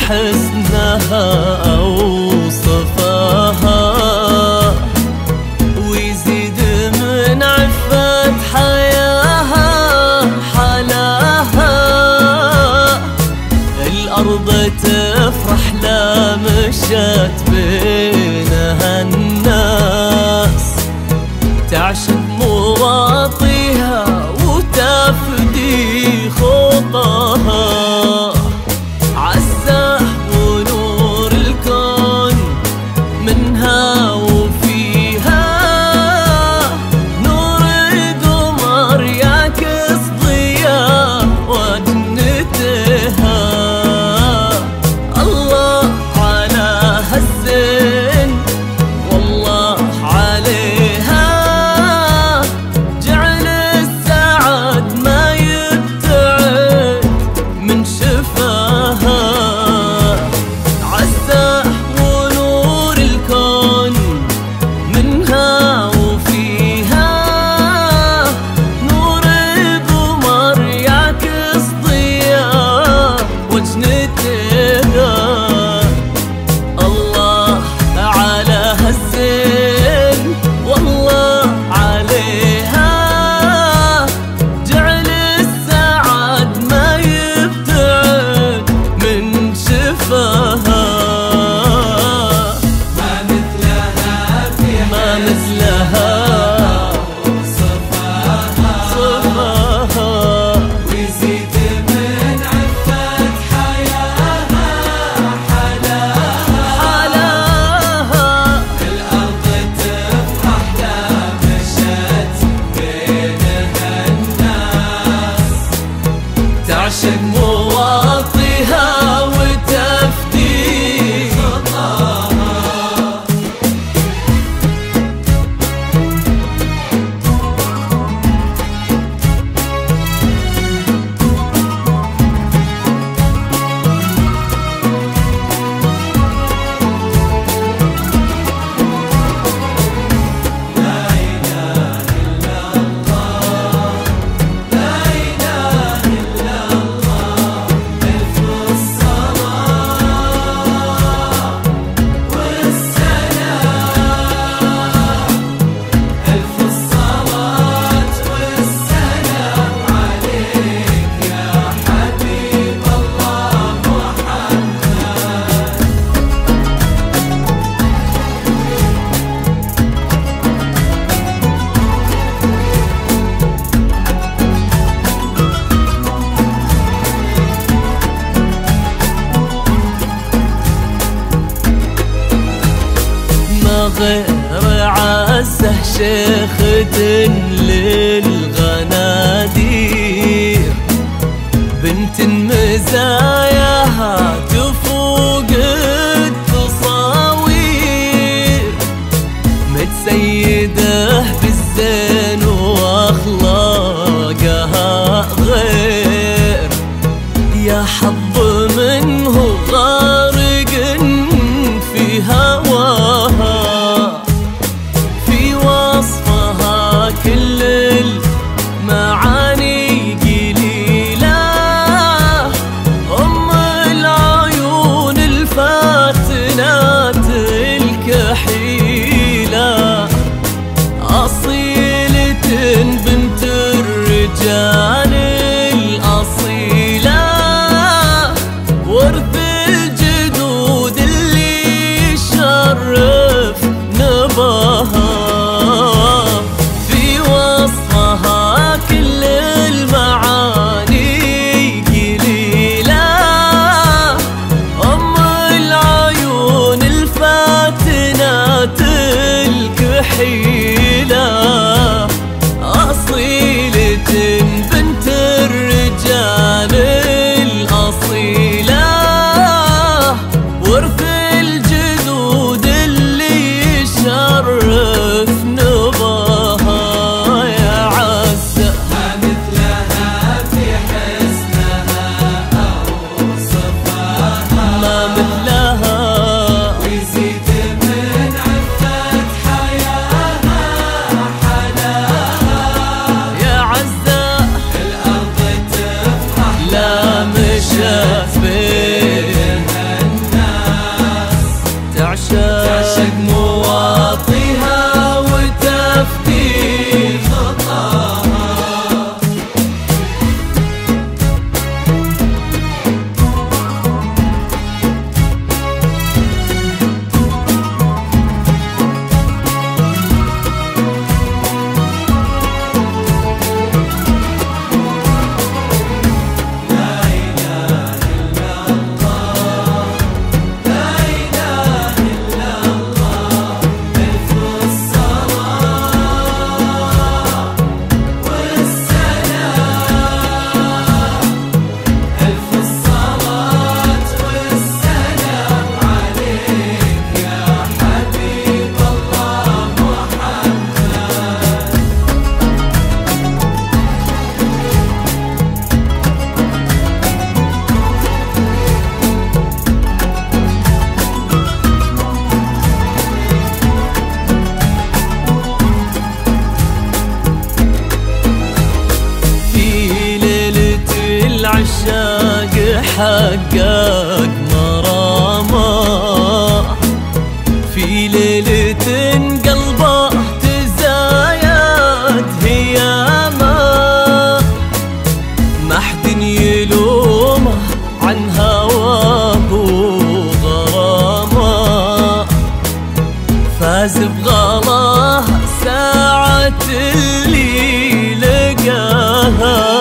حسنها أوصفها، ويزيد من عفة حياها حلاها. الأرض تفرح لا مشت بينها الناس، تعشق مواطيها وتفدي خطاها. عزة ونور الكون منها وفيها، نور القمر يعكس ضياء وجنتها. الله على هالزين والله عليها، جعل السعد ما يبتعد من شفاها. عزة ونور الكون منها وفيها، نور القمر يعكس ضياء وجنتها. الله على هالزين والله عليها، جعل السعد ما يبتعد من شفاها. ما مثلها في ما مثلها صفاها، ويزيد من عفة حياها حلاها. الأرض تفرح لا مشت بينها الناس، تعشق مواطيها وتفدي خطاها. لا إله إلا الله، لا إله إلا الله. ألف الصلاة والسلام، ألف الصلاة والسلام عليك يا حبيب الله محمد. ما غير عزة شيخة للغنادير، بنت مزاياها تفوق التصاوير، متسيده بالزين واخلاقها غير. يا حظ منه غارق في هواها، في وصفها كل المعاني قليلة. أم العيون الفاتنات الكحيلة، أصيلة بنت الرجال الأصيلة، ورث الجدود اللي يشرف نباها. في وصفها كل المعاني قليلة، أم العيون الفاتنات الكحيلة، أصيلة بنت الرجال الأصيلة، ورث الجدود اللي يشرف نباها. يا عزة ما مثلها في حسنها أوصفها، ما مثلها، ويزيد من عفة حياها عاشق حقق مرامه في ليلة قلبه تزايد هيامه ما حد يلومه عن هواه وغرامه فاز بغلاه ساعة اللي لقاها